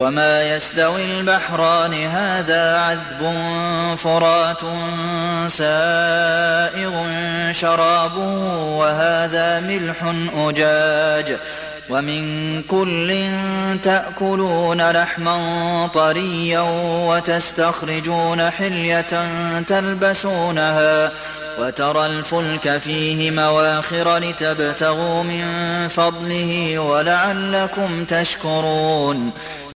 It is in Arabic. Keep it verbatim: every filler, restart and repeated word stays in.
وما يستوي البحران هذا عذب فرات سائغ شرابه وهذا ملح أجاج ومن كل تأكلون لحما طريا وتستخرجون حلية تلبسونها وترى الفلك فيه مواخر لتبتغوا من فضله ولعلكم تشكرون